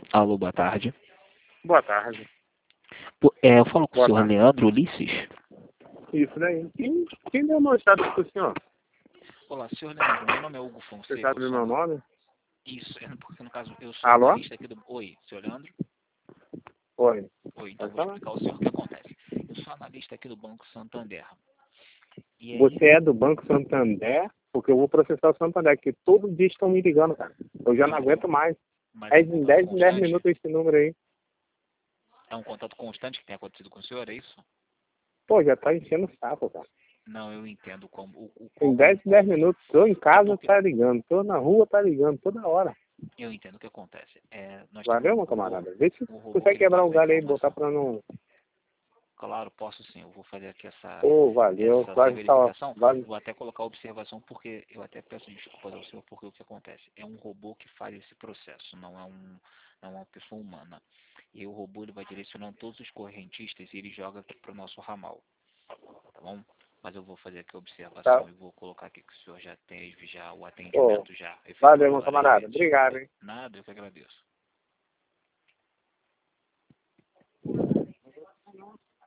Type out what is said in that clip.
Alô, boa tarde. Boa tarde. Eu falo com o Boa senhor tarde. Leandro Ulisses. Isso daí. Quem deu meu estado pro senhor? Olá, senhor Leandro, meu nome é Hugo Você Fonseca. sabe o meu nome? Isso, porque no caso eu sou Alô? analista aqui do... Oi, senhor Leandro? Oi. Oi, então Pode vou falar. explicar ao senhor o que acontece. Eu sou analista aqui do Banco Santander. E aí, Você é do Banco Santander? Porque eu vou processar o Santander, que todo dia estão me ligando, cara. Eu já não aguento mais. mas É é um em contato 10 em 10 constante? minutos esse número aí. É um contato constante que tem acontecido com o senhor, é isso? Pô, já tá enchendo o saco, cara. Não, eu entendo como... Em 10 em 10 minutos. Tô em casa, porque tá ligando. Tô na rua, tá ligando. Toda hora. eu entendo o que acontece. Nós temos Valeu, um meu robô, camarada? Vê se um robô que consegue ele quebrar guarda um uma galho aí e botar informação. pra não... Claro, posso sim. Eu vou fazer aqui Pô, valeu. essa Vai, tá, verificação. vai. Vou até colocar a observação, porque eu até peço desculpas ao senhor, porque o que acontece? É um robô que faz esse processo, não é uma pessoa humana. E o robô ele vai direcionando todos os correntistas e ele joga para o nosso ramal, tá bom? Mas eu vou fazer aqui a Tá. observação e vou colocar aqui que o senhor já tem já o Pô, atendimento já valeu, efetuado meu várias camarada. vezes. Obrigado, hein? Nada, eu que agradeço.